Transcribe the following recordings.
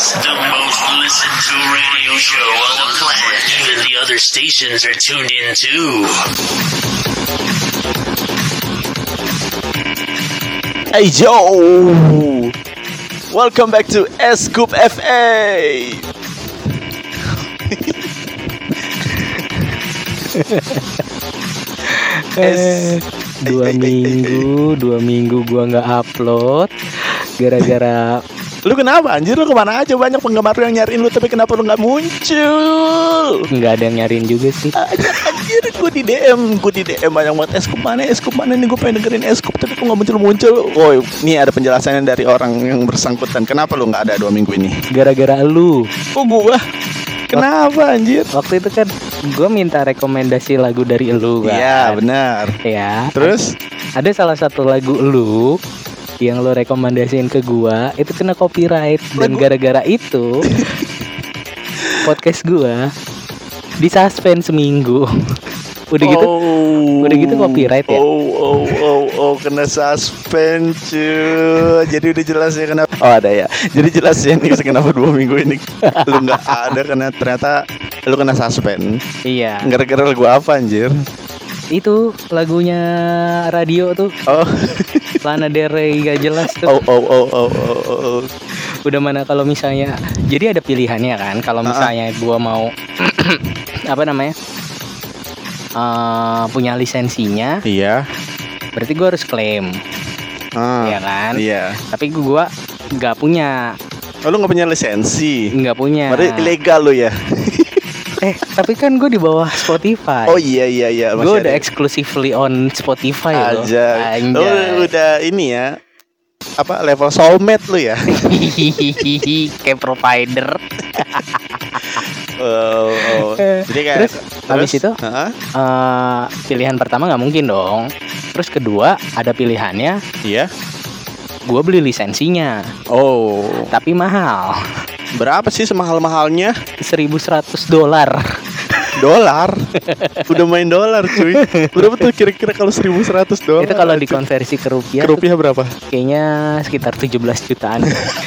The most listened to radio show on the planet. Even the other stations are tuned in too. Hey Joe, welcome back to Scoop FA. Dua minggu gua nggak upload gara-gara. Lu kenapa anjir, lu kemana aja? Banyak penggemar yang nyariin lu, tapi kenapa lu gak muncul? Nggak ada yang nyariin juga sih. Anjir, gue di DM banyak banget. Eskup mana nih, gue pengen dengerin Eskup, tapi kok gak muncul. Oh, ini ada penjelasannya dari orang yang bersangkutan. Kenapa lu gak ada 2 minggu ini? Gara-gara lu. Kok gua? Kenapa anjir? Waktu itu kan gua minta rekomendasi lagu dari lu kan. Iya benar. Ya. Terus? Ada salah satu lagu lu yang lo rekomendasiin ke gua itu kena copyright. Dan gara-gara itu podcast gua disuspend seminggu. Udah gitu copyright ya. Kena suspend cuy. Jadi udah jelas ya kenapa. Oh ada ya. Jadi jelas ya nih kenapa 2 minggu ini lu nggak ada, karena ternyata lu kena suspend. Iya. Gara-gara lagu apa anjir? Itu lagunya radio tuh. Oh. Lana Del Rey gak jelas tuh. Oh. Udah mana kalau misalnya, jadi ada pilihannya kan. Kalau misalnya gua mau apa namanya? Punya lisensinya. Iya. Berarti gua harus klaim. Iya kan? Iya. Tapi gua nggak punya. Oh, lu nggak punya lisensi? Nggak punya. Berarti ilegal lu ya? Tapi kan gue di bawah Spotify. Oh iya. Gue udah exclusively on Spotify loh. Anjay. Lu udah ini ya, apa, level soulmate lu ya? Kayak provider. Jadi kayak terus habis itu pilihan pertama nggak mungkin dong. Terus kedua ada pilihannya. Iya. Gue beli lisensinya. Oh. Tapi mahal. Berapa sih semahal-mahalnya? $1.100. Dolar? Udah main dolar cuy. Berapa tuh kira-kira kalau $1.100? Itu kalau dikonversi ke rupiah. Ke rupiah berapa? Kayaknya sekitar 17 jutaan.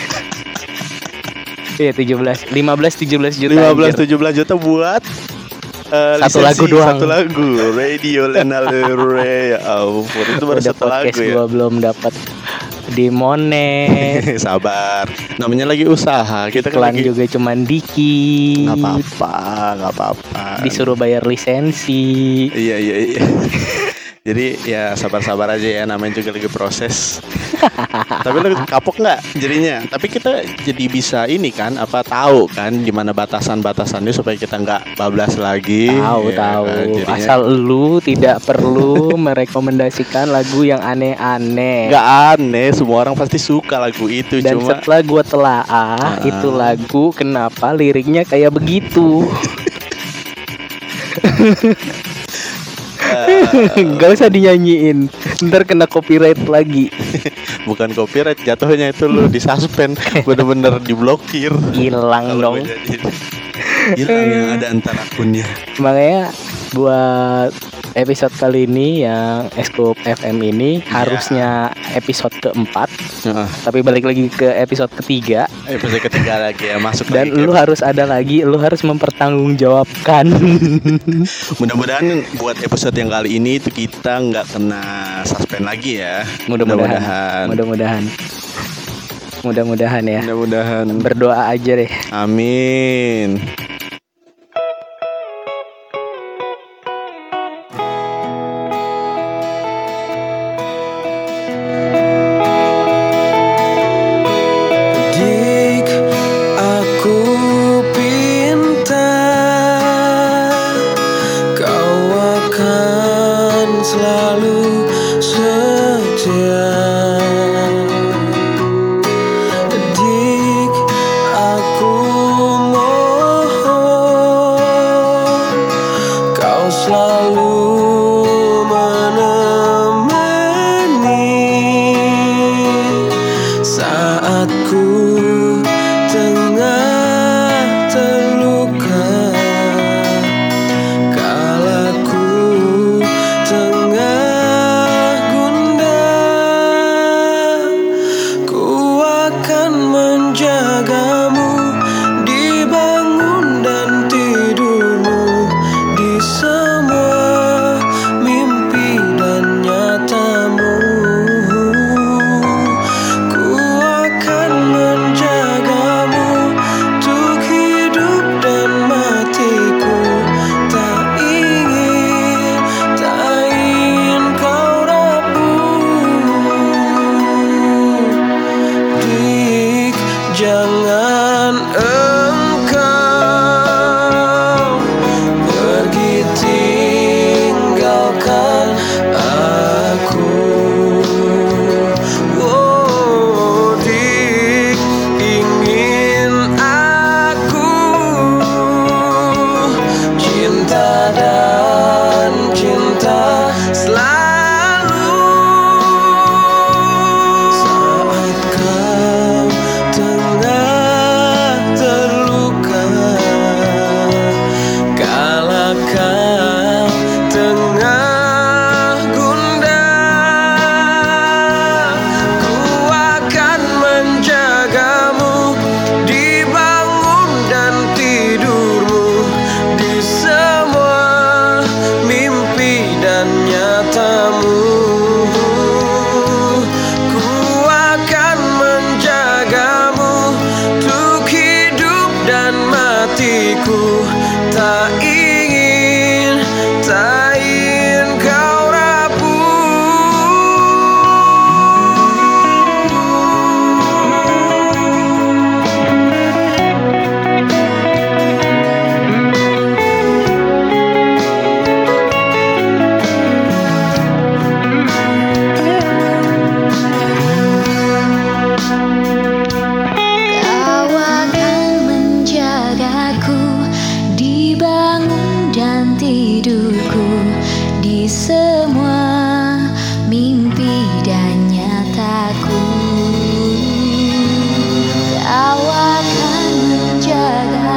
Iya 15-17 juta. 15-17 juta buat satu lagu doang. Satu lagu Radio Lana Del Rey. Itu baru satu lagu ya. Gua belum dapat dimonet. Sabar, namanya lagi usaha. Kita iklan kan lagi... juga cuman dikit. Nggak apa-apa. Disuruh bayar lisensi. Iya. Jadi ya sabar-sabar aja ya, namanya juga lagi proses. Tapi lu kapok nggak jadinya? Tapi kita jadi bisa ini kan, apa, tahu kan gimana batasan-batasannya supaya kita nggak bablas lagi. Tahu. Jadinya... Asal lu tidak perlu merekomendasikan lagu yang aneh-aneh. Nggak aneh, semua orang pasti suka lagu itu. Dan cuma setelah gua telaah itu lagu kenapa liriknya kayak begitu. Gak usah dinyanyiin, ntar kena copyright lagi. Bukan copyright, jatuhnya itu lu disuspend, bener-bener diblokir. Hilang dong. Hilang yang ada antar akunnya. Makanya buat episode kali ini yang Scoop FM ini harusnya episode keempat. Tapi balik lagi ke episode ketiga. Episode ketiga lagi ya, masuk. Dan lagi lu harus ada lagi, lu harus mempertanggungjawabkan. Mudah-mudahan buat episode yang kali ini itu kita nggak kena suspend lagi ya. Mudah-mudahan ya. Mudah-mudahan. Berdoa aja deh. Amin.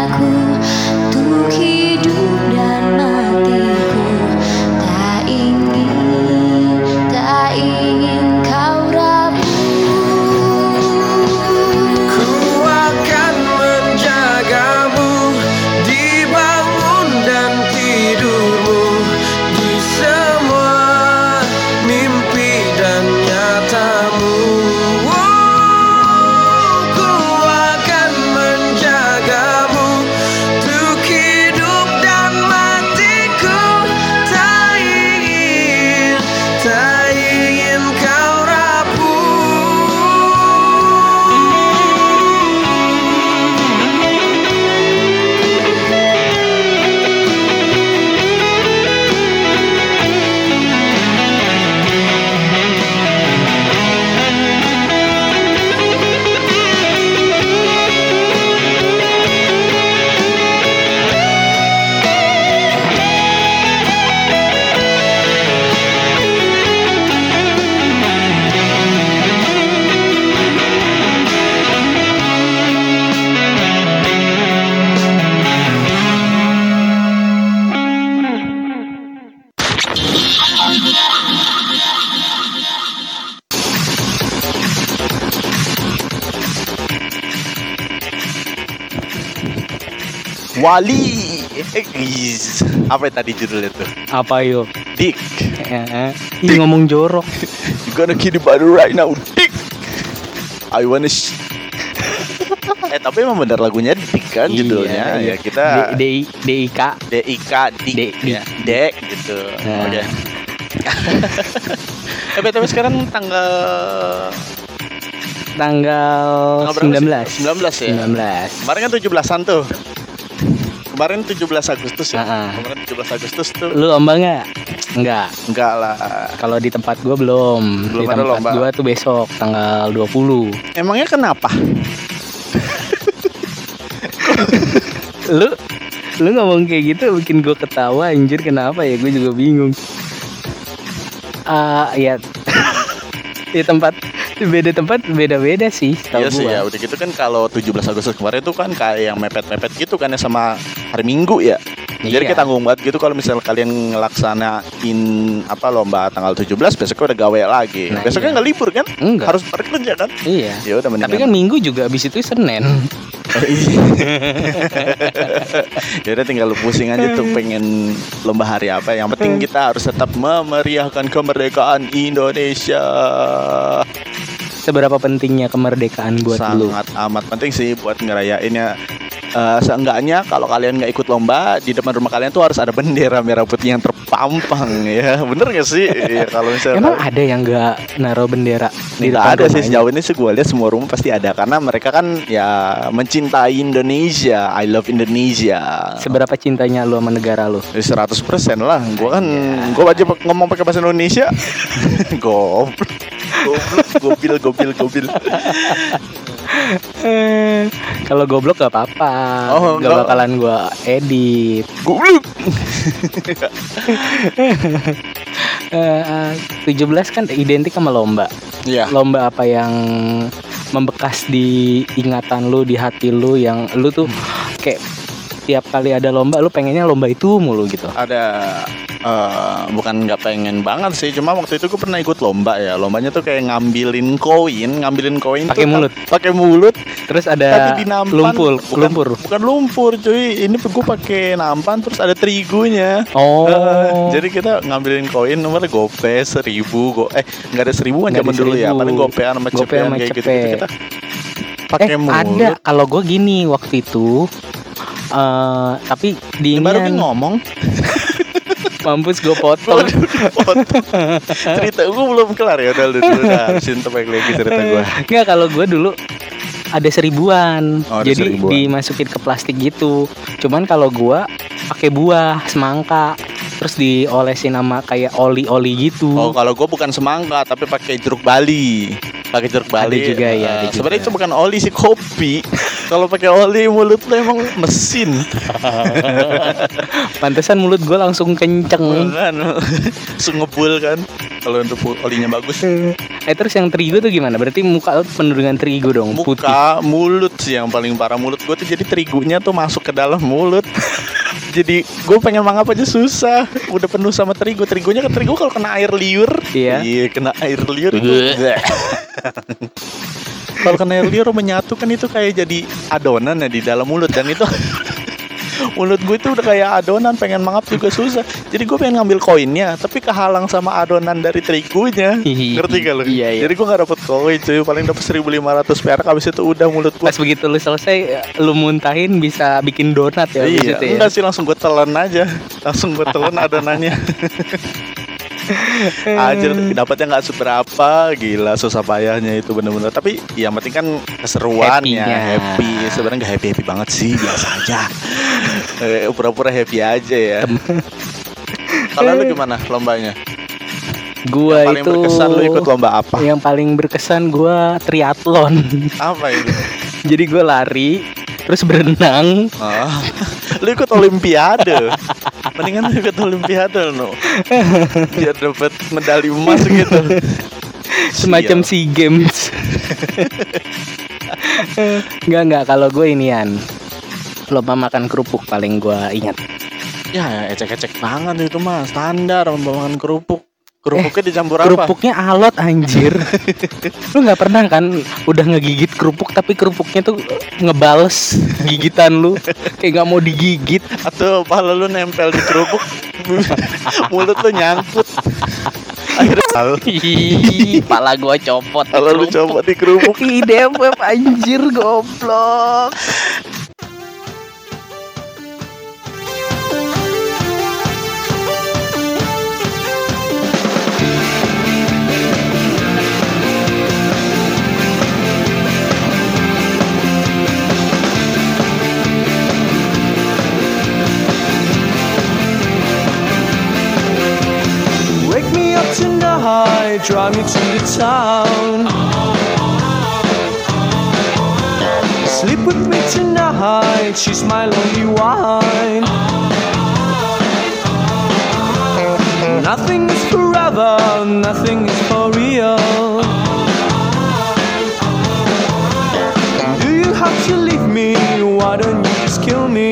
cintaku untuk hidup dan matiku. Tak ingin kau rapuh. Ku akan menjagamu di bangun dan tidurmu, di semua mimpi dan nyatamu. Ku akan menjagamu untuk hidup dan matiku. Tak ingin kau rapuh. Wali. Apa tadi judulnya tuh? Apa yo? Dick. Ih, ngomong jorok. You gonna kill the body right now, Dick. I wanna tapi emang bener lagunya Dick kan judulnya. Iya. Ya kita DIK. DIK Dick ya. Dek gitu. Nah. Oke. Tapi sekarang tanggal 19. 19 ya. 19. Kemarin kan 17-an tuh. Kemarin 17 Agustus ya. Ah. Kemarin 17 Agustus tuh. Lu lomba nggak? Enggak lah. Kalau di tempat gua belum. Belum Di ada tempat lomba. gua tuh besok tanggal 20. Emangnya kenapa? Lu ngomong kayak gitu bikin gua ketawa, anjir, kenapa ya? Gue juga bingung. Ya di tempat beda-beda sih Iya tahu sih gua. ya, udah gitu kan kalau 17 Agustus kemarin tuh kan kayak yang mepet-mepet gitu kan ya sama hari Minggu ya. Jadi Iya. kita tanggung banget gitu kalau misalnya kalian ngelaksanain apa lomba tanggal 17 besoknya udah gawe lagi. Nah, Besoknya iya. nggak libur kan? Enggak. Harus kerja kan? Iya. Ya udah mendingan. Tapi kan Minggu juga abis itu Senin. Ya udah tinggal lu pusing aja tuh pengen lomba hari apa. Yang penting kita harus tetap memeriahkan kemerdekaan Indonesia. Seberapa pentingnya kemerdekaan buat lu? Sangat amat penting sih buat ngerayainnya. Seenggaknya kalau kalian nggak ikut lomba di depan rumah kalian tuh harus ada bendera merah putih yang terpampang ya. Bener gak sih? Ya, kalau misalnya Emang ada yang nggak naruh bendera di nggak depan ada sih rumahnya? sejauh ini sih gue lihat semua rumah pasti ada karena mereka kan ya mencintai Indonesia. I love Indonesia. Seberapa cintanya lu sama negara lu? 100% lah. Gue kan gue wajib ngomong pakai bahasa Indonesia. Gobil. Kalau goblok gak apa-apa. Oh, Gak enggak. bakalan gua edit. Goblok. 17 kan identik sama lomba. Iya. Lomba apa yang membekas di ingatan lu, di hati lu, yang lu tuh kayak tiap kali ada lomba lu pengennya lomba itu mulu gitu. Ada bukan nggak pengen banget sih, cuma waktu itu gue pernah ikut lomba ya. Lombanya tuh kayak ngambilin koin Pakai tuh mulut. pakai mulut Terus ada tapi di nampan lumpur. bukan lumpur cuy, ini gue pakai nampan terus ada terigunya. Oh. Jadi kita ngambilin koin nomornya gope 1000 nggak ada 1000 kan Nggak zaman ada dulu ya, 1000. paling gopean sama Gope cepean sama kayak cepe. gitu kita pakai mulut. Ada kalau gue gini waktu itu. Tapi Ini baru kan diinin ngomong. mampus gue potong. Cerita gue belum kelar ya, udah harusin tebak lagi cerita gue. Enggak, kalau gue dulu ada 1000-an. Oh, ada Jadi 1000-an. dimasukin ke plastik gitu. Cuman kalau gue pakai buah semangka. terus diolesin sama kayak oli-oli gitu. Oh, kalau gue bukan semangka tapi pakai jeruk Bali. Pakai jeruk Bali. Ada juga ya, ada juga. Sebenarnya itu bukan oli sih, kopi. Kalau pakai oli mulut lo emang mesin. Pantesan mulut gue langsung kenceng. Kan langsung ngebul kan. Kalau untuk olinya bagus. Terus yang terigu tuh gimana? Berarti muka lu penuh dengan terigu dong, putih. Muka, mulut sih yang paling parah. Mulut gue tuh jadi terigunya tuh masuk ke dalam mulut. Jadi gue pengen mangap aja susah. Udah penuh sama terigu. Terigunya kan terigu kalau kena air liur. Iya. Kena air liur itu. Kalau kena air liur menyatu kan itu kayak jadi adonan ya di dalam mulut. Dan itu mulut gue itu udah kayak adonan, pengen mangap juga susah. Jadi gue pengen ngambil koinnya, tapi kehalang sama adonan dari terigunya. Ngerti gak lu? Iya. Jadi gue gak dapet koin cuy, paling dapet 1.500 perak. Habis itu udah mulut gue. Pas begitu lu selesai, lu muntahin bisa bikin donat ya. Iya, itu ya? enggak sih, langsung gue telan aja. Langsung gue telan adonannya. Ajar dapatnya nggak seberapa, gila susah payahnya itu bener-bener. Tapi yang penting kan keseruannya, happy. Sebenarnya nggak happy banget sih, biasa aja. Pura-pura happy aja ya. Kalau lu gimana lombanya? Gua Yang paling itu berkesan lu ikut lomba apa? Yang paling berkesan gua triathlon. Apa itu? Jadi gua lari, terus berenang. Oh, lu ikut olimpiade. Mendingan lu ikut olimpiade no. Biar dapat medali emas gitu. Semacam SEA Games. Enggak kalau gue inian. Lomba makan kerupuk paling gue ingat. Ya ecek-ecek banget itu mah, standar lomba makan kerupuk. Kerupuknya dicampur apa? Kerupuknya alot anjir. Lu nggak pernah kan udah ngegigit kerupuk tapi kerupuknya tuh ngebales gigitan lu kayak nggak mau digigit. Atau pala lu nempel di kerupuk, mulut lu nyangkut. Akhirnya Ih, pala gua copot. kalau lu coba di kerupuk. Ide web anjir goblok. Wake me up tonight, drive me to the town. Sleep with me tonight, she's my lonely wine. Nothing is forever, nothing is for real. Do you have to leave me? Why don't you just kill me?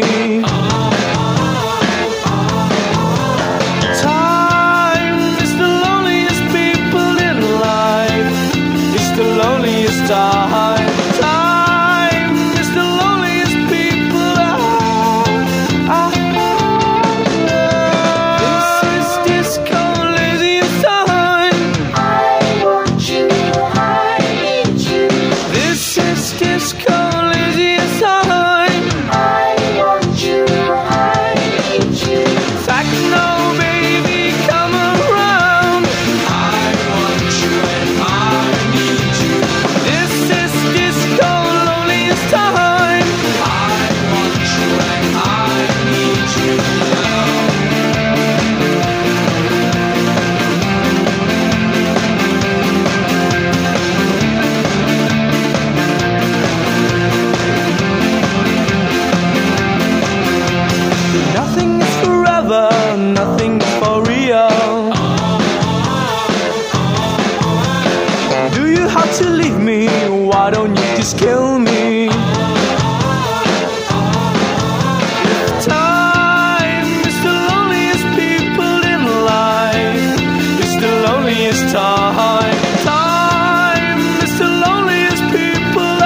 Time is the loneliest people This is disco laziest time. I want you, I need you. This is disco laziest time. I want you, I need you. Techno baby come around. I want you and I need you. This is disco loneliest time. I want you and I need you. Nothing is forever, nothing is for real. Do you have to leave me? Why don't you just kill me? Time is the loneliest people in life. It's the loneliest time. Time is the loneliest people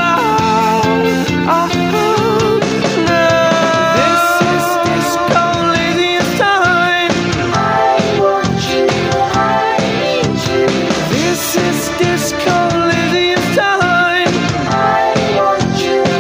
This is disco laziest time. I want you, I need you. This is disco laziest time. I want you,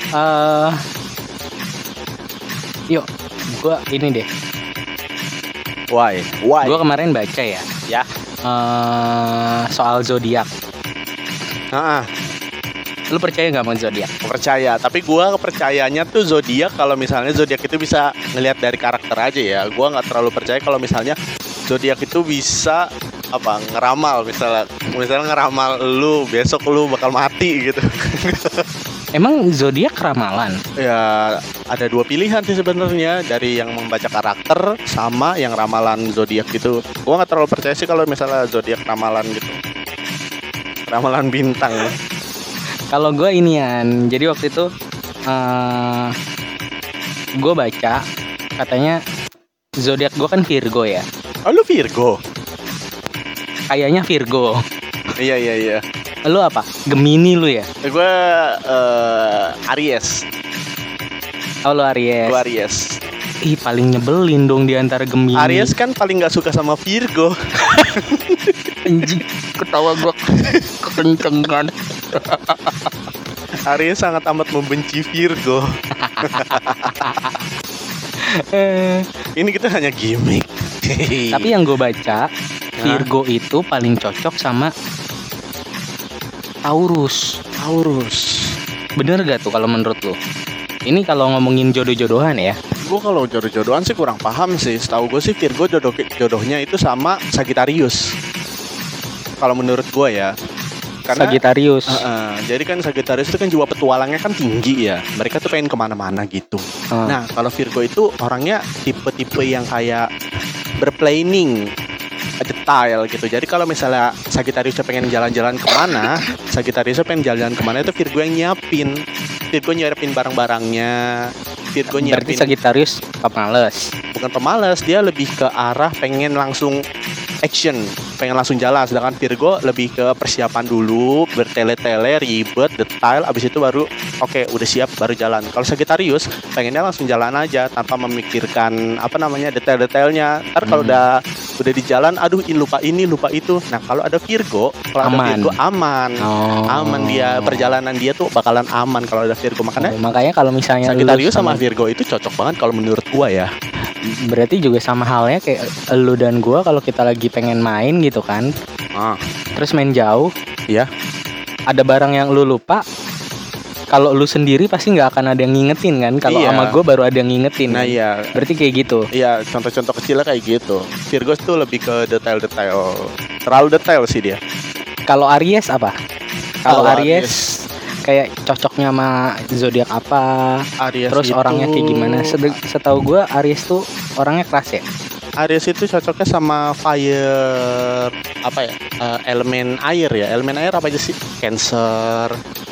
Yuk, gua ini deh. Why? Gua kemarin baca ya. Ya. Soal zodiak. Heeh. Lu percaya nggak sama zodiak? Percaya, tapi gua kepercayanya tuh zodiak kalau misalnya zodiak itu bisa ngelihat dari karakter aja ya. Gua nggak terlalu percaya kalau misalnya zodiak itu bisa apa ngeramal, misalnya ngeramal lu besok lu bakal mati gitu. Emang zodiak ramalan? Ya ada dua pilihan sih sebenarnya, dari yang membaca karakter sama yang ramalan zodiak gitu. Gua nggak terlalu percaya sih kalau misalnya zodiak ramalan gitu, ramalan bintang. Kalau gue inian, jadi waktu itu gue baca katanya zodiak gue kan Virgo ya. Oh lu Virgo? Kayaknya Virgo. Iya. Lu apa? Gemini lu ya? Gue Aries. Oh lu Aries. Gue Aries. Ih paling nyebelin dong di antara Gemini. Aries kan paling nggak suka sama Virgo. Anjing, ketawa gue kekencengan. Aries sangat amat membenci Virgo. Ini kita hanya gimmick. Tapi yang gue baca, Virgo itu paling cocok sama Taurus. Bener gak tuh kalau menurut lu? Ini kalau ngomongin jodoh-jodohan ya. Gue kalau jodoh-jodohan sih kurang paham sih. Setahu gue sih Virgo jodohnya itu sama Sagittarius. Kalau menurut gue ya. Karena Sagittarius. jadi kan Sagittarius itu kan jiwa petualangnya kan tinggi ya. Mereka tuh pengen kemana-mana gitu. Nah kalau Virgo itu orangnya tipe-tipe yang kayak berplanning, detail gitu. Jadi kalau misalnya Sagittarius pengen jalan-jalan kemana, Sagittarius pengen jalan-jalan kemana, itu Virgo yang nyiapin. Virgo nyiapin barang-barangnya. Virgo Berarti nyiapin. Sagittarius pemalas. Bukan pemalas, dia lebih ke arah pengen langsung action, pengen langsung jalan. Sedangkan Virgo lebih ke persiapan dulu, bertele-tele, ribet, detail, abis itu baru oke, udah siap baru jalan. Kalau Sagittarius pengennya langsung jalan aja tanpa memikirkan apa namanya detail-detailnya. Ntar kalau udah di jalan, aduh lupa ini lupa itu. Nah kalau ada Virgo, Aman. aman dia, perjalanan dia tuh bakalan aman kalau ada Virgo. Makanya kalau misalnya Sagittarius lu sama Virgo itu cocok banget kalau menurut gua ya. berarti juga sama halnya kayak lu dan gua kalau kita lagi pengen main gitu kan, terus main jauh, Iya. ada barang yang lu lupa, kalau lu sendiri pasti nggak akan ada yang ngingetin kan. Kalau Iya. sama gua baru ada yang ngingetin. Nah kan? iya. Berarti kayak gitu. Iya, contoh-contoh kecilnya kayak gitu. Virgo tuh lebih ke detail-detail. Terlalu detail sih dia. Kalau Aries apa? Kalau Kalau Aries kayak cocoknya sama zodiak apa? Aries Terus itu, orangnya kayak gimana? Setahu gua Aries tuh orangnya keras ya. Aries itu cocoknya sama fire, apa ya? Elemen air ya. Elemen air apa aja sih? Cancer,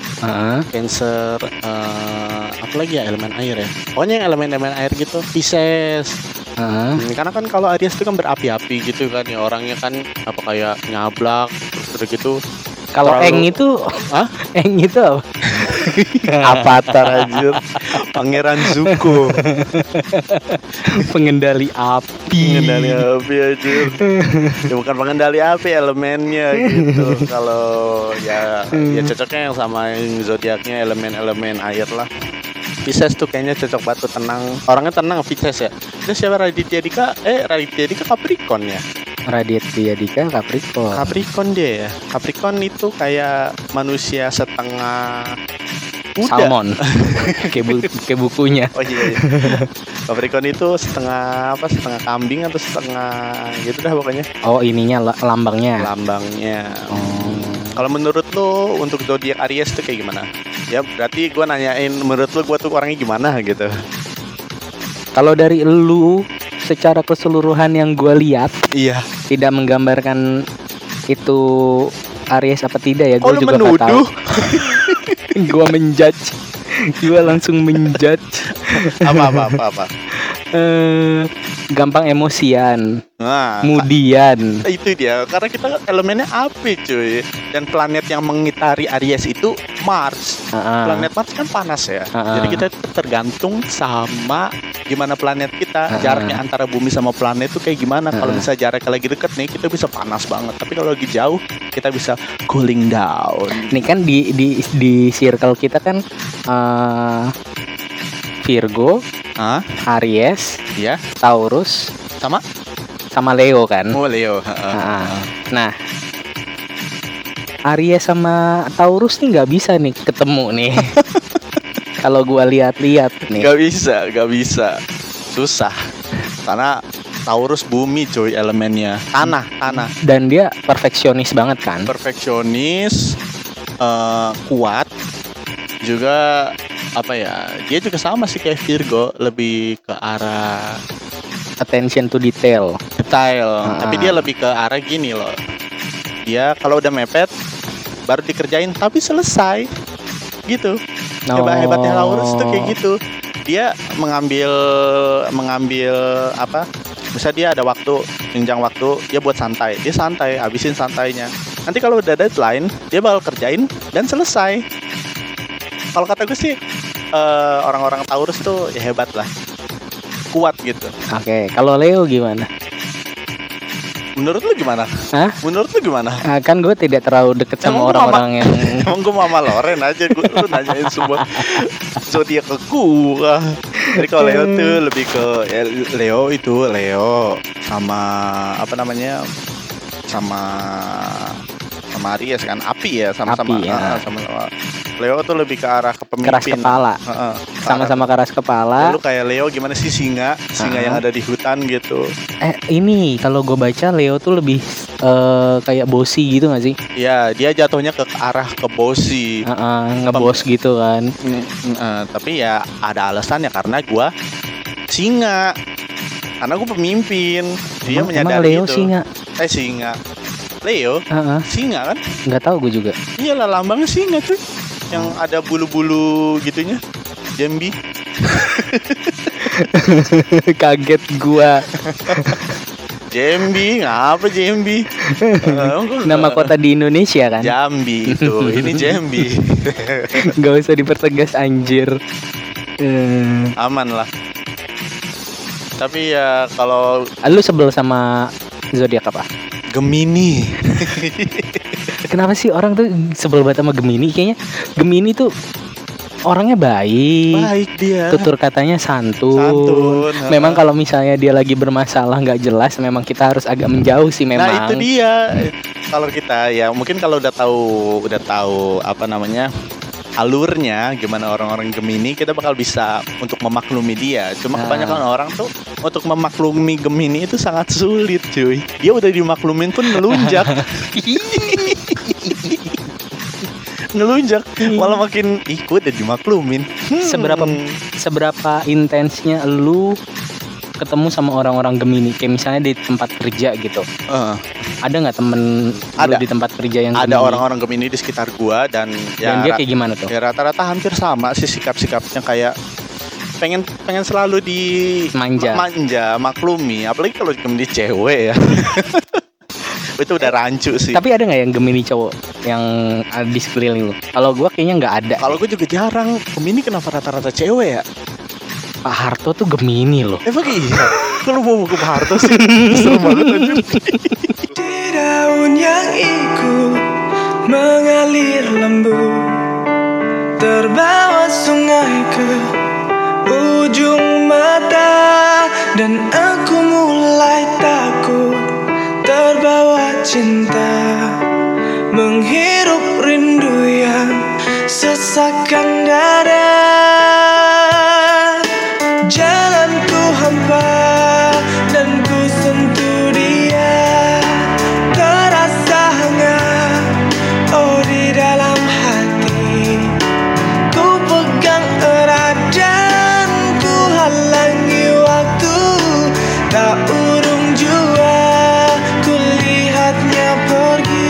apa lagi ya elemen air ya? Pokoknya yang elemen-elemen air gitu. Pisces. Karena kan kalau Aries itu kan berapi-api gitu kan ya, orangnya kan apa kayak nyablak terus gitu. Kalau Terlalu- Eng itu, Hah? Eng itu apa? Avatar anjir. Pangeran Zuko. Pengendali api. Pengendali api aja. Ya bukan pengendali api, elemennya gitu. Kalau ya cocoknya yang sama yang zodiaknya elemen-elemen air lah. Pisces tuh kayaknya cocok banget tuh, tenang. Orangnya tenang Pisces ya. Terus siapa Raditya Dika? Raditya Dika Capricorn ya. Raditya Dika Capricorn. Capricorn dia ya. Capricorn itu kayak manusia setengah kuda. Salmon. kayak bukunya. Oh iya. Capricorn itu setengah kambing atau setengah gitu dah pokoknya. Oh ininya lambangnya. Lambangnya. Kalau menurut lo untuk zodiak Aries tuh kayak gimana? Ya berarti gue nanyain menurut lo gue tuh orangnya gimana gitu. Kalau dari lu secara keseluruhan yang gue lihat Iya. tidak menggambarkan itu Aries apa tidak ya. Oh Gue lu juga nggak tahu. menuduh? Gue menjudge. Gue langsung menjudge. Apa? gampang emosian, Nah, kemudian itu dia karena kita elemennya api cuy, dan planet yang mengitari Aries itu Mars. Planet Mars kan panas ya, jadi kita tuh tergantung sama gimana planet kita, jaraknya antara bumi sama planet tuh kayak gimana. Kalau misalnya jaraknya lagi deket nih, kita bisa panas banget, tapi kalau lagi jauh kita bisa cooling down. nih kan di circle kita kan Virgo, Ah, Aries, ya, Taurus, sama sama Leo kan. oh Leo. Nah, Aries sama Taurus nih nggak bisa nih ketemu nih. Kalau gua lihat-lihat nih. Gak bisa, susah karena Taurus bumi cuy elemennya, tanah. Dan dia perfeksionis banget kan. Perfeksionis, kuat, juga apa ya? Dia juga sama sih kayak Virgo, lebih ke arah Attention to detail. detail. Tapi dia lebih ke arah gini loh. Dia kalau udah mepet baru dikerjain tapi selesai. Gitu. Hebatnya Taurus tuh kayak gitu. Dia mengambil apa? Misal dia ada waktu, jenjang waktu, dia buat santai. Dia santai, habisin santainya. Nanti kalau udah deadline, dia bakal kerjain dan selesai. Kalau kata gue sih orang-orang Taurus tuh ya hebat lah. Kuat gitu. Oke, kalau Leo gimana? Menurut lu gimana? Hah? Menurut lu gimana? Kan gue tidak terlalu deket sama Emang orang-orang yang Emang gue Mama Loren aja, lu nanyain semua zodiak ke gua. Jadi kalau Leo tuh lebih ke ya, Leo sama apa namanya? Sama Aries kan, api ya, sama-sama. Api, ya. Sama-sama. Leo tuh lebih ke arah kepemimpinan. keras kepala. Sama-sama keras kepala. Lalu kayak Leo gimana sih singa yang ada di hutan gitu. Ini kalau gue baca Leo tuh lebih kayak bossy gitu gak sih? Ya, dia jatuhnya ke arah ke bossy. Ngebos gitu kan. Tapi ya ada alasannya karena gua singa. Karena gue pemimpin. Dia Emang menyadari Leo itu. singa? Singa. Leo singa kan? Nggak tahu gue juga. Iyalah lambangnya singa tuh. Yang ada bulu-bulu gitunya. Jambi. Kaget gua. Jambi, ngapa Jambi? Nama kota di Indonesia kan? Jambi itu. Ini Jambi. Gak usah dipertegas anjir. Aman lah. Tapi ya kalau Lu sebel sama zodiak apa? Gemini. Kenapa sih orang tuh sebel banget sama Gemini? Kayaknya Gemini tuh orangnya baik. dia. Tutur katanya santun. Memang kalau misalnya dia lagi bermasalah nggak jelas, memang kita harus agak menjauh sih memang. Nah itu dia. Kalau kita ya mungkin kalau udah tahu apa namanya alurnya gimana orang-orang Gemini, kita bakal bisa untuk memaklumi dia. Cuma kebanyakan orang tuh untuk memaklumi Gemini itu sangat sulit cuy. Dia udah dimaklumin pun ngelunjak. Ngelunjak malah makin ikut dan dimaklumin. Seberapa intensnya lu ketemu sama orang-orang Gemini, kayak misalnya di tempat kerja gitu. Ada nggak temen lu di tempat kerja yang ada Gemini? orang-orang Gemini di sekitar gua dan dia kayak gimana tuh? Ya rata-rata hampir sama sih sikap-sikapnya, kayak pengen selalu Manja, maklumi, apalagi kalau Gemini cewek ya. Itu udah rancu sih. Tapi ada nggak yang Gemini cowok yang ada di sekeliling lu? Kalau gua kayaknya nggak ada. Kalau gue juga jarang. Gemini kenapa rata-rata cewek ya? Pak Harto tuh Gemini loh. Emang iya? Kalau mau ke Pak Harto sih serem banget anjir. Di daun yang ikut mengalir lembut, terbawa sungai ke ujung mata, dan aku mulai takut terbawa cinta, menghirup rindu yang sesakkan dada. Jalanku hampa dan ku sentuh dia, terasa hangat, oh di dalam hati. Ku pegang erat dan ku halangi waktu, tak urung jua ku lihatnya pergi.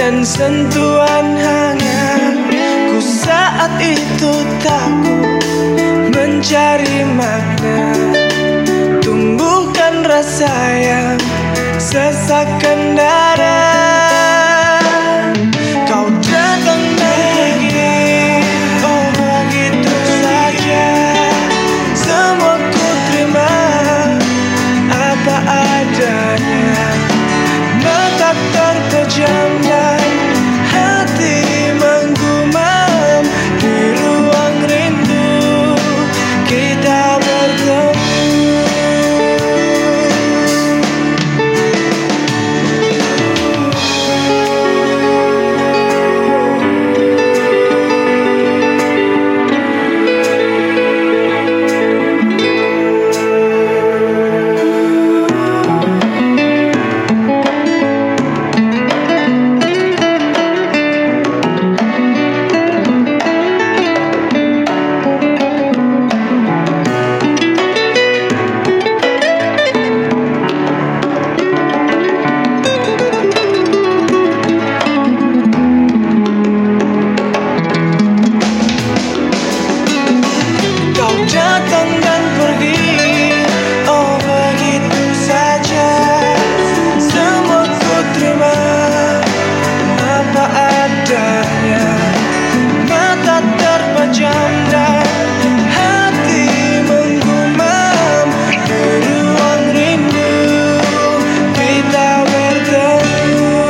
dan sentuhan hangat. Ku saat itu takut mencari makna, tumbuhkan rasa yang sesakkan dada. Kau datang dan pergi, oh begitu saja. Semua ku terima apa adanya. Mata terpejam dan hati menggumam. Di ruang rindu kita bertemu. Kau datang dan pergi, oh begitu saja. Semua ku terima apa adanya. Mata terpejam dan hati menggumam. Di ruang rindu kita bertemu.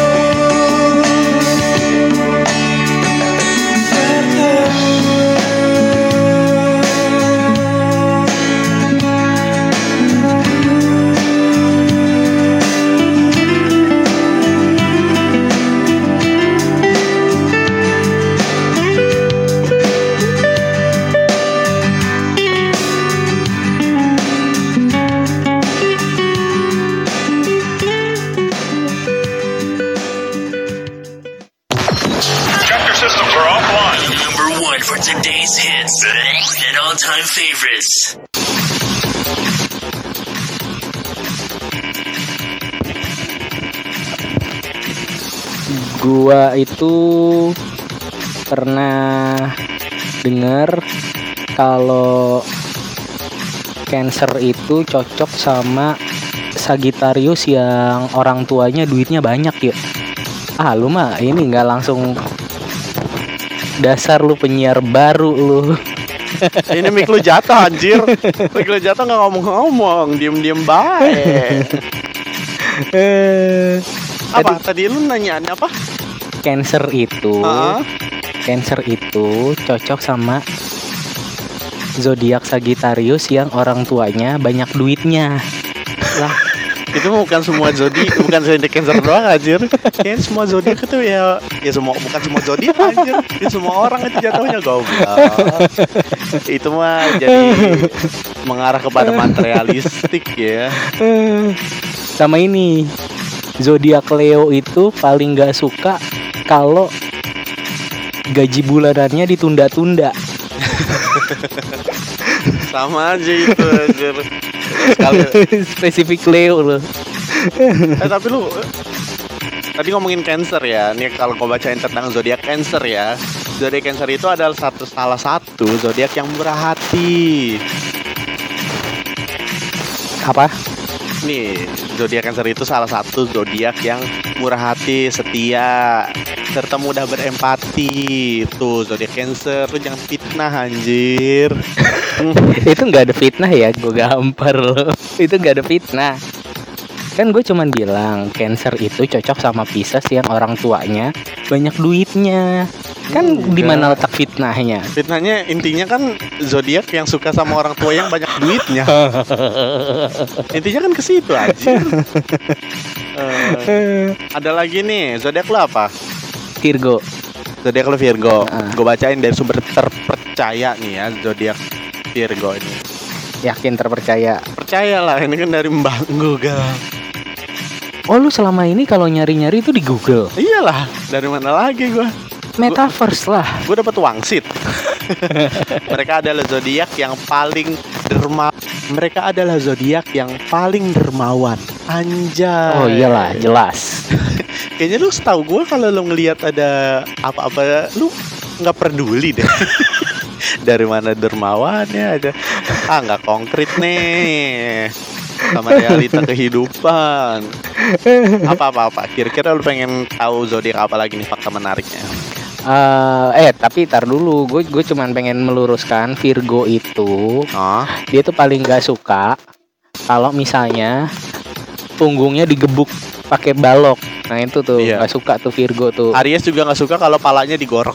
Check your systems are offline. Number one for today's hits and all-time favorites. Gua itu pernah dengar kalau Cancer itu cocok sama Sagittarius yang orang tuanya duitnya banyak ya. Ah lu mah ini nggak langsung, dasar lu penyiar baru lu. Ini mic lu jatuh anjir. Mic lu jatuh nggak ngomong-ngomong, diem-diem baik. Apa tadi lu nanya apa? Cancer itu Cancer itu cocok sama zodiak Sagittarius yang orang tuanya banyak duitnya. Lah, itu bukan semua zodiak, bukan zodiak Cancer doang anjir. Kayaknya semua zodiak itu ya semua, bukan semua zodiak anjir. Ya semua orang itu jatuhnya goblok. Itu mah jadi mengarah kepada materialistik ya. Sama ini, zodiak Leo itu paling gak suka kalau gaji bulanannya ditunda-tunda. Sama aja itu anjir. Sekali. Spesifik Leo loh. Tapi lu tadi ngomongin Cancer ya. Nih kalau kau bacain tentang zodiak Cancer ya. Zodiak Cancer itu adalah salah satu zodiak yang murah hati. Apa? Nih, zodiak Cancer itu salah satu zodiak yang murah hati, setia, serta mudah berempati. Tuh zodiak Cancer, lu jangan fitnah anjir. Itu nggak ada fitnah ya, gue gampar loh. Itu nggak ada fitnah. Kan gue cuman bilang Cancer itu cocok sama Pisces yang orang tuanya banyak duitnya. Kan di mana letak fitnahnya? Fitnahnya intinya kan zodiak yang suka sama orang tua yang banyak duitnya. Intinya kan ke situ aja. Ada lagi nih, zodiak lu apa? Virgo. Zodiak lu Virgo. Gue bacain dari sumber terpercaya nih ya, zodiak Virgo ini. Yakin terpercaya? Percayalah, ini kan dari Mbak Google. Oh lu selama ini kalau nyari-nyari itu di Google? Iyalah, dari mana lagi gue? Metaverse lah. Gue dapat wangsit. Mereka adalah zodiak yang paling Mereka adalah zodiak yang paling dermawan. Anjay. Oh iyalah, jelas. Kayaknya lu setahu gue kalau lu ngelihat ada apa-apa lu nggak peduli deh. Dari mana dermawannya ada. Nggak konkret nih sama realita kehidupan. Apa. Kira-kira lu pengen tahu zodiak apa lagi nih fakta menariknya? Tapi tar dulu, gue cuman pengen meluruskan Virgo itu Oh, dia tuh paling gak suka kalau misalnya punggungnya digebuk pakai balok. Nah itu tuh Iya. gak suka tuh Virgo tuh. Aries juga nggak suka kalau palanya digorok.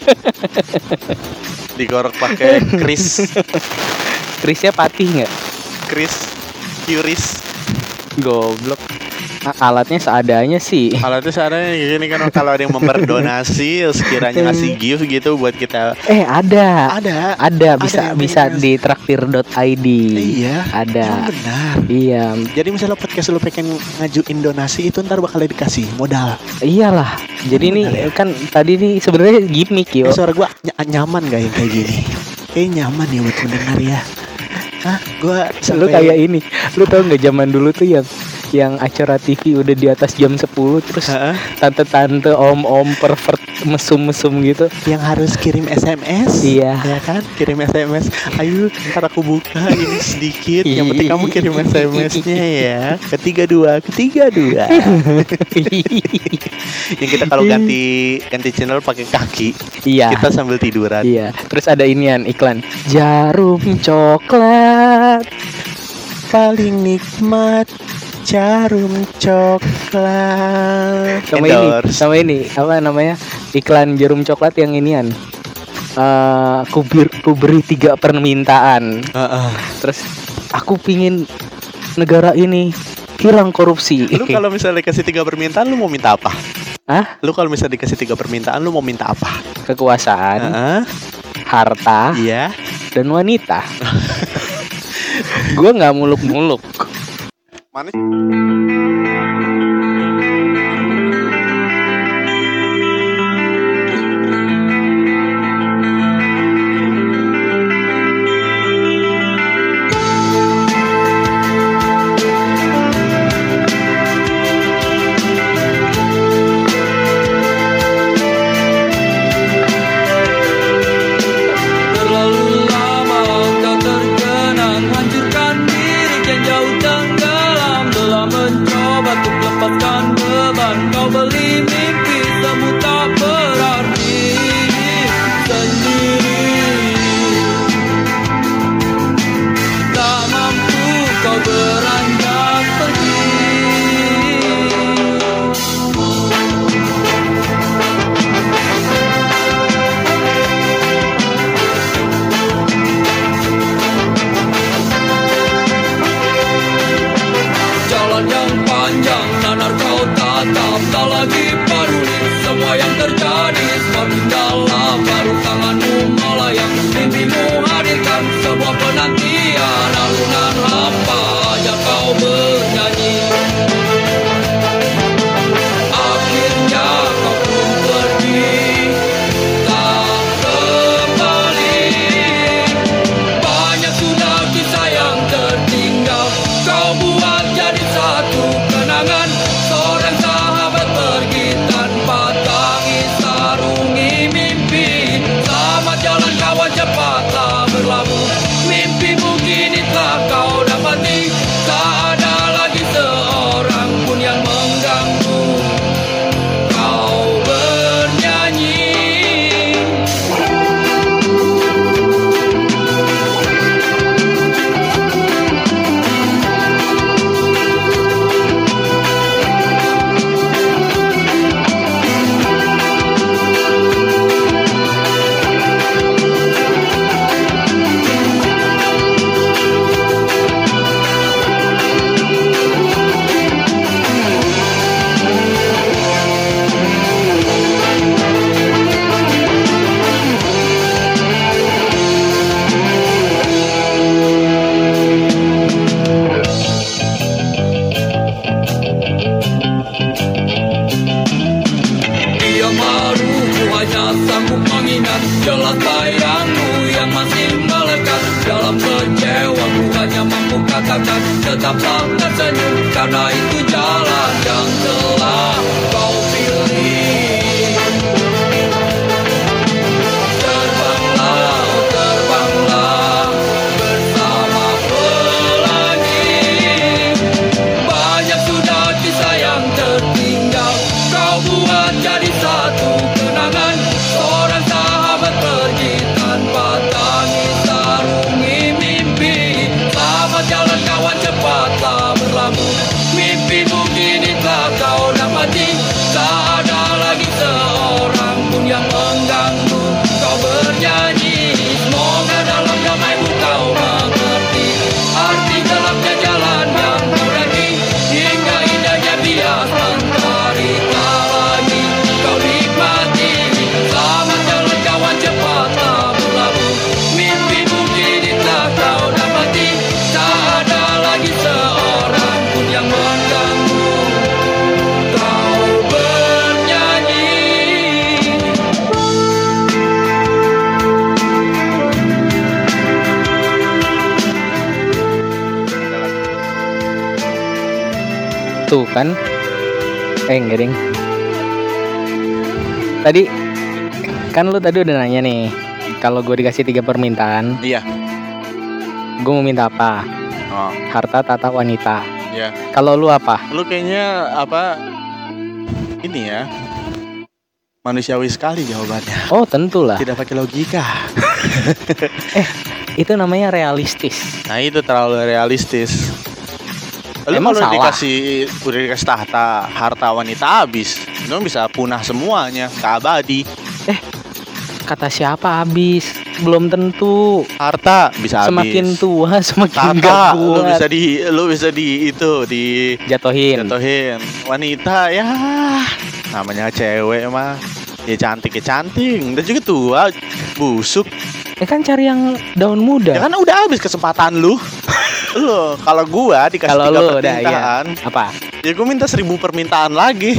Digorok pakai kris, Krisnya patih nggak? Curis. Goblok. Alatnya seadanya sih. Kalau itu sebenarnya gini kan, kalau ada yang berdonasi sekiranya ngasih gift gitu buat kita. Ada Ada bisa yang bisa minus. di traktir.id. Iya, Ada. yang benar. Iya, Jadi misalnya podcast lu pengen ngajuin donasi itu ntar bakal dikasih modal. iyalah. Jadi Benar nih kan tadi nih sebenarnya gimmick yo. Suara gua nyaman gak yang kayak gini? Kayak nyaman ya buat mendengar ya. Hah, gua Lu kayak ini. Lu tau nggak zaman dulu tuh yang acara TV udah di atas jam 10 terus Heeh. tante-tante, om-om pervert mesum-mesum gitu. Yang harus kirim SMS. Iya. Ya kan? Kirim SMS. Ayo, ntar aku buka ini sedikit. Yang penting kamu kirim SMS-nya ya. Ketiga dua. Yang kita kalau ganti channel pakai kaki, Iya. kita sambil tiduran. Iya. Terus ada inian iklan jarum coklat. Paling nikmat jarum coklat. Endorse. Sama ini apa namanya? Iklan jarum coklat yang inian. Ku beri 3 permintaan. Heeh. Terus aku pingin negara ini hilang korupsi. Lu kalau misalnya dikasih 3 permintaan, lu mau minta apa? Hah? Lu kalau misalnya dikasih 3 permintaan, lu mau minta apa? Kekuasaan, Heeh. harta, Iya. dan wanita. Gua nggak muluk-muluk. Mana? Terlalu lama kau terkenang, hancurkan diri yang jauh tenggelam. Telah mencoba untuk lepaskan beban, kau beli mimpi semu tak berarti sendiri. Tak mampu kau beranjak pergi. Jalan yang panjang, nanar kau tatap, tak lagi peduli semua yang terjadi. Semakin dalam baru tanganmu melayang, mimpimu hadirkan sebuah penantian. Alunan hampa aja kau bernyanyi. Akhirnya kau pun pergi, tak kembali. Banyak sudah kisah yang tertinggal, kau buat jadi satu kenangan. Seorang sahabat pergi tanpa tangis, sarungi mimpi. Selamat jalan kawan, cepatlah berlabuh. Mimpimu kini telah kau dapati. Tak ada lagi seorang pun yang mengganggu kau bernyanyi. Dia malu, ku hanya sanggup mengingat jelas bayangmu yang masih melekat dalam kecewa. Ku hanya mampu katakan tetaplah tersenyum, karena itu jalan yang telah kau pilih. Tuh kan. Enggak ding. Tadi kan lu tadi udah nanya nih, kalau gue dikasih 3 permintaan, Iya. gue mau minta apa? Oh, Harta, tata, wanita. ya. Kalau lu apa? Lu kayaknya apa? Ini ya. Manusiawi sekali jawabannya. Oh tentulah. Tidak pakai logika. Itu namanya realistis. Nah, itu terlalu realistis. Lu Emang kalau salah? udah dikasih tahta, harta, wanita habis. Lu bisa punah semuanya, gak abadi. Kata siapa habis? Belum tentu. Harta bisa habis. Semakin tua semakin Tata, gak kuat. lu bisa di Jatohin. jatuhin. Wanita ya namanya cewek mah. Ya cantik. Dan juga tua, busuk. Kan cari yang daun muda. Ya kan udah habis kesempatan lu. Lu kalau gua dikasih Kalau 3 lu udah iya. permintaan, Apa? ya gua minta 1000 permintaan lagi.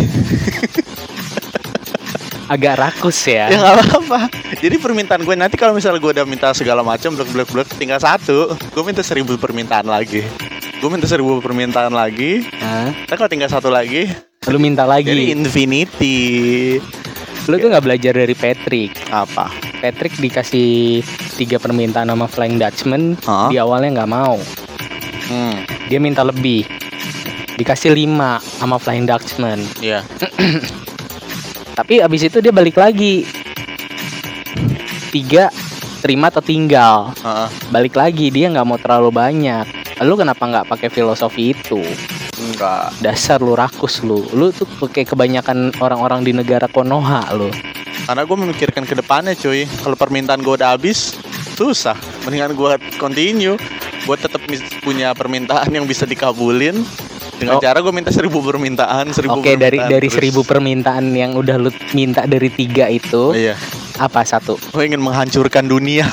Agak rakus ya. Ya nggak apa-apa. Jadi permintaan gue nanti kalau misalnya gue udah minta segala macam blek tinggal 1, gue minta 1000 permintaan lagi. Gue minta 1000 permintaan lagi. Hah? Nah, kalau tinggal 1 lagi, Lu minta jadi lagi. infinity. Lu tuh nggak belajar dari Patrick. Apa? Patrick dikasih 3 permintaan sama Flying Dutchman. Hah? Di awalnya nggak mau. Dia minta lebih. Dikasih 5 sama Flying Dutchman. Iya. Tapi abis itu dia balik lagi. 3 terima atau tinggal. Heeh. Balik lagi, dia nggak mau terlalu banyak. Lu kenapa nggak pakai filosofi itu? Enggak. Dasar lu rakus lu. Lu tuh kayak kebanyakan orang-orang di negara Konoha lu. Karena gue memikirkan ke depannya, cuy. Kalau permintaan gue udah habis, susah. Mendingan gue continue. Gue tetap punya permintaan yang bisa dikabulin. Dengan cara gue minta 1000 permintaan, 1000 Oke, permintaan dari terus. 1000 permintaan yang udah lu minta dari 3 itu, Iya. apa 1? Gue ingin menghancurkan dunia.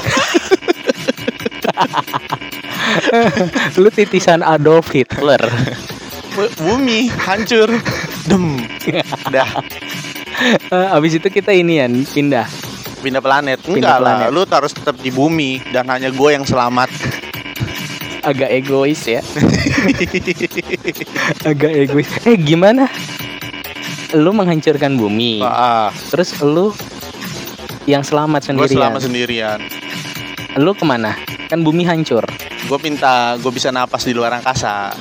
Lu titisan Adolf Hitler. Bumi hancur. Dem. Dah. Abis itu kita inian pindah. Pindah planet. Pindah Enggak lah. planet. Lu harus tetap di bumi. Dan hanya gue yang selamat. Agak egois ya. Agak egois. Gimana? Lu menghancurkan bumi. Terus lu yang selamat Gue sendirian. selamat sendirian. Lu kemana? Kan bumi hancur. Gue minta gue bisa napas di luar angkasa.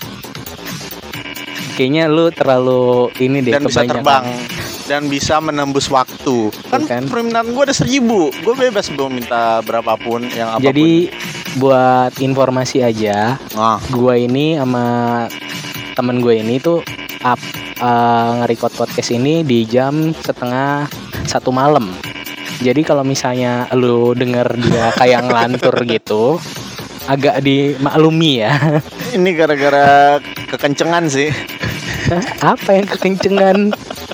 Kayaknya lu terlalu ini deh, Dan bisa kebanyakan. terbang. Dan bisa menembus waktu. Kan kan? permintaan gue ada 1000. Gue bebas mau minta berapapun yang apapun. Jadi buat informasi aja, Nah, gua ini sama temen gue ini tuh nge-record podcast ini di jam 12:30 malam. Jadi kalau misalnya lu denger dia kayak ngelantur gitu, agak dimaklumi ya. ini gara-gara kekencengan sih. Apa yang kekencengan?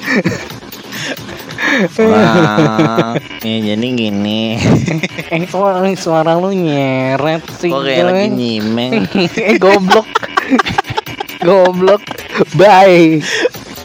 Wah, jadi gini. Kok suara lu nyeret sih? Kok kayak lagi nyimeng. Goblok. Goblok. Bye.